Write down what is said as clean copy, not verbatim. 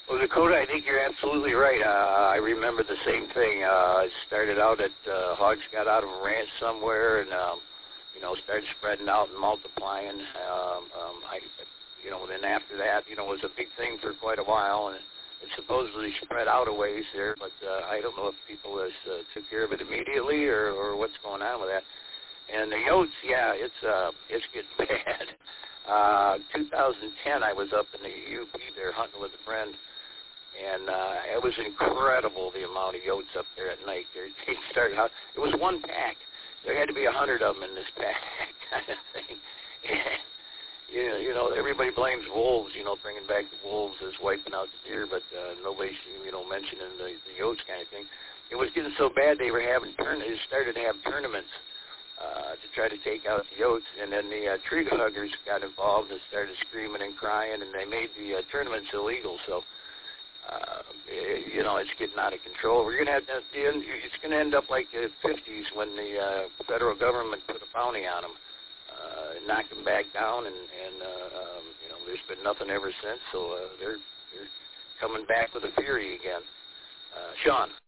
Well, Dakota, I think you're absolutely right. I remember the same thing. It started out at hogs got out of a ranch somewhere, and started spreading out and multiplying. Then after that, it was a big thing for quite a while, and it supposedly spread out a ways there. But I don't know if people took care of it immediately or what's going on with that. And the yotes, yeah, it's getting bad. 2010, I was up in the UP there hunting with a friend. And it was incredible the amount of yotes up there at night. They started out. It was one pack. There had to be 100 of them in this pack, kind of thing. And, everybody blames wolves. Bringing back the wolves as wiping out the deer, but nobody's mentioning the yotes kind of thing. It was getting so bad they were having they started to have tournaments to try to take out the yotes, and then the tree huggers got involved and started screaming and crying, and they made the tournaments illegal. So. It's getting out of control. We're going to have it's going to end up like the 50s when the federal government put a bounty on them, knocked them back down, and there's been nothing ever since. So they're coming back with a fury again. Sean.